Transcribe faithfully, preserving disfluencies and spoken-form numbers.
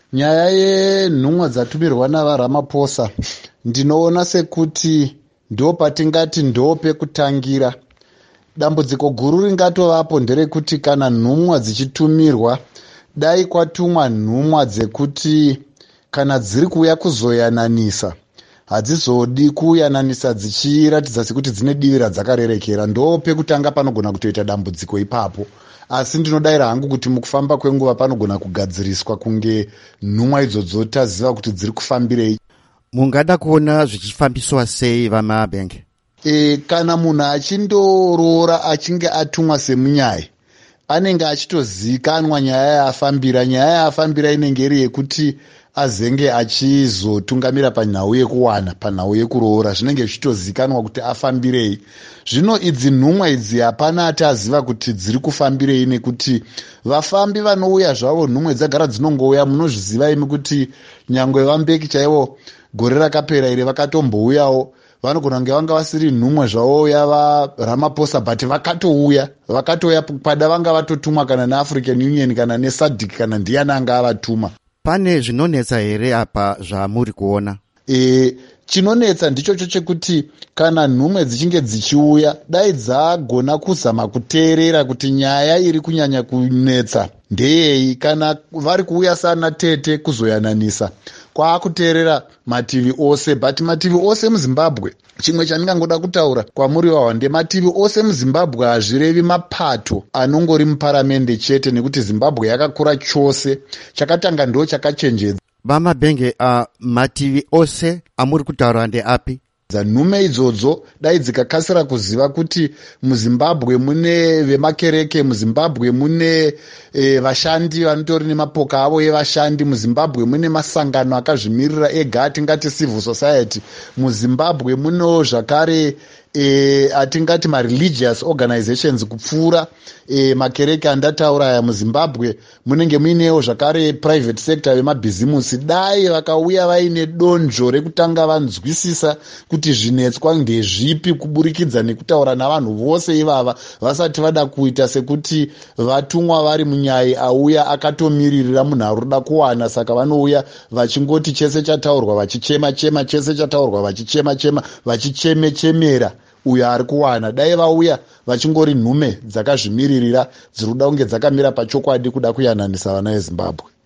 Nyaya yenhumwa dzatumirwa navaRamaphosa ndinoona sekuti ndo patingati ndo pekutangira. Dambudziko guru ringatovapo nderekuti kana nhumwa dzichitumirwa, dai kwatumwa nhumwa dzekuti kana dziri kuuya kuzoyananisa, hadzizodi kuyananisa dzichiratidza sekuti dzine divi radzakarerekera. Ndo pekutanga panogona kutoita dambudziko ipapo. Asi ndinodayira hangu kuti mukufamba kwenguva panogona kugadziriswa kunge nhumwa idzodzo taziva kuti dziri kufambirei. Mungada kuona zvichifambiswa sei vaMabenge? E, kana munhu achindoroora achinge atumwa semunyaya, anenge achitozikanwa nyaya yaafambira. Nyaya yaafambira inenge iri yekuti azenge achizotungamira panhau yekuwana, panhau yekuroora. Zvinenge zvichitozikanwa kuti afambirei. Zvino idzi nhumwa idzi hapana ataziva kuti dziri kufambirei, nekuti vafambi vanouya zvavo, nhumwe dzagara dzinongouya. Munozviziva imi kuti nyangwe vaMbeki chaivo gore rakapera ire vakatombouyawo. Vanogona kunge vanga vasiri nhumwa zvavo yavaRamaphosa, but vakatouya vakatouya pada vanga vatotumwa kana neAfrican Union kana neSADC kana ndiani anga avatuma. Pane zvinonetsa here apa zvamuri kuona? E, chinonetsa ndichocho chekuti kana nhumwe dzichinge dzichiuya, dai dzagona kuzama kuteerera kuti nyaya iri kunyanya kunetsa ndeyei. Kana vari kuuya sana Tete kuzoyananisa, kwaakuteerera mativi ose, but mativi ose muZimbabwe, chimwe chandingangoda kutaura kwamuri wawa, ndemativi ose muZimbabwe hazvirevi mapato anongori muparamende chete, nekuti Zimbabwe yakakura chose. Chakatanga ndo chakachenjedza. VaMabenge, uh, mativi ose amuri kutaura ndeapi? Nhume idzodzo dai dzikakasira kuziva kuti muZimbabwe mune vemakereke, muZimbabwe mune e, vashandi vanotori nemapoka avo evashandi, muZimbabwe mune masangano akazvimirira ega atingati civil society, muZimbabwe munewo zvakare e, atingati mareligious organizations kupfuura e, makereke andataura aya. muZimbabwe munenge muinewo zvakare private sector vemabhizimusi. Dai vakauya vaine donzvo rekutanga vanzwisisa kuti zvinetswa ndezvipi kuburikidza nekutaura navanhu vose ivava vasati vada kuita sekuti vatumwa vari munyaya auya akatomiririra munhu aroda kuwana. Saka vanouya vachingoti chese chataurwa vachichema chema, chese chataurwa vachichema chema, vachichemechemera uyo ari kuwana. Dai vauya vachingori nhume dzakazvimiririra dziri kuda kunge dzakamira pachokwadi kuda kuyananisa vana veZimbabwe.